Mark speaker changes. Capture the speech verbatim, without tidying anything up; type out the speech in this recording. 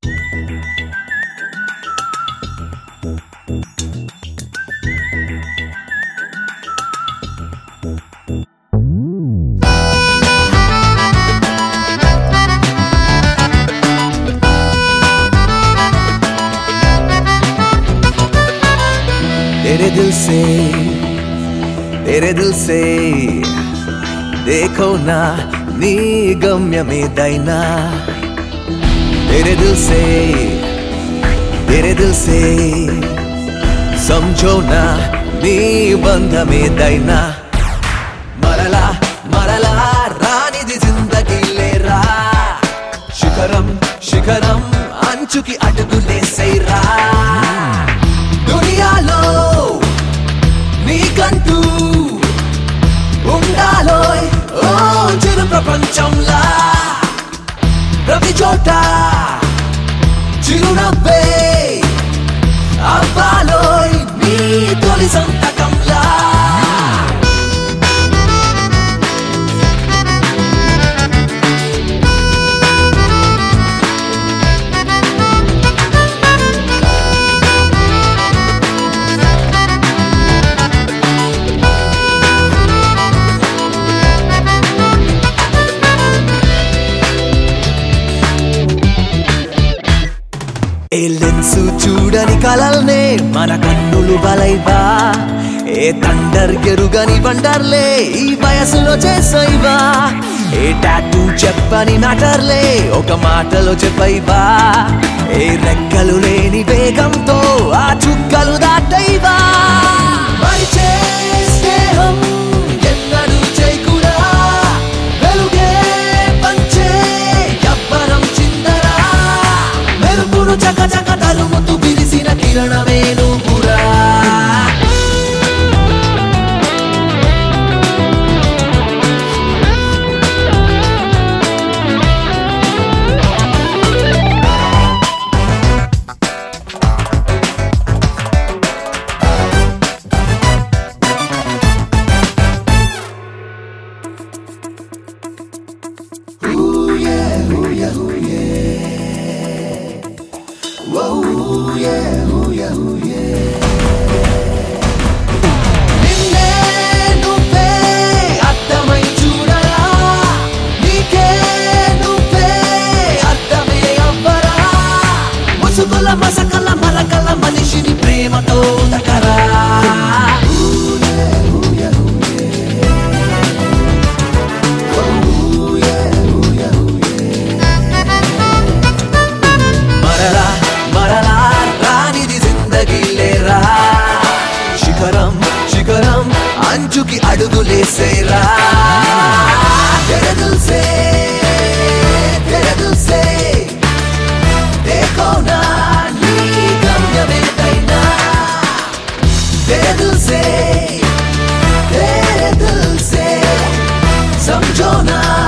Speaker 1: तेरे दिल से तेरे दिल से देखो ना नी गम्यमेदैना तेरे दिल से तेरे दिल से समझो ना नी बंधमेदैना मरला मरला रानिदी जिंदगी लेरा शिखरम शिखरम अंचुकी अडुगुलेसैरा दुनियालो నీకంటూ ఉండాలోయ్ ఓ చిరు ప్రపంచంలా ప్రతి చోట చిరునవ్వే అవ్వాలోయ్ నీ తొలి సంతకంలా ఏ లెన్సు చూడని కలల్నే మన కన్నులు బలైవా ఏ తండర్ ఎరుగని వండర్లే ఈ వయసులో చేసైవా ఏ టాటూ చెప్పని మ్యాటర్లే ఒక మాటలో చెప్పైవా ఏ రెక్కలు లేని వేగంతో ఆ చుక్కలు దాటైవా మరిచే స్నేహం ఎన్నడూ చేయకురా వెలుగే పంచే యవ్వనం చిందరా మెరుపును చక చక తరుముతూ విరిసిన కిరణమే నువ్వురా నిన్నే నువ్వే అర్థమై చూడరా నీకే నువ్వే అర్థమే అవ్వరా ముసుగుల మసకల మరకల మనిషిని ప్రేమతో దకరా మరలా మరలా రానిది జిందగీ లేరా శిఖరం శిఖరం అంచుకి అడుగులేసేరా तेरे दिल से तेरे दिल से देखो ना नी गम्यमेदैना तेरे दिल से तेरे दिल से समझो ना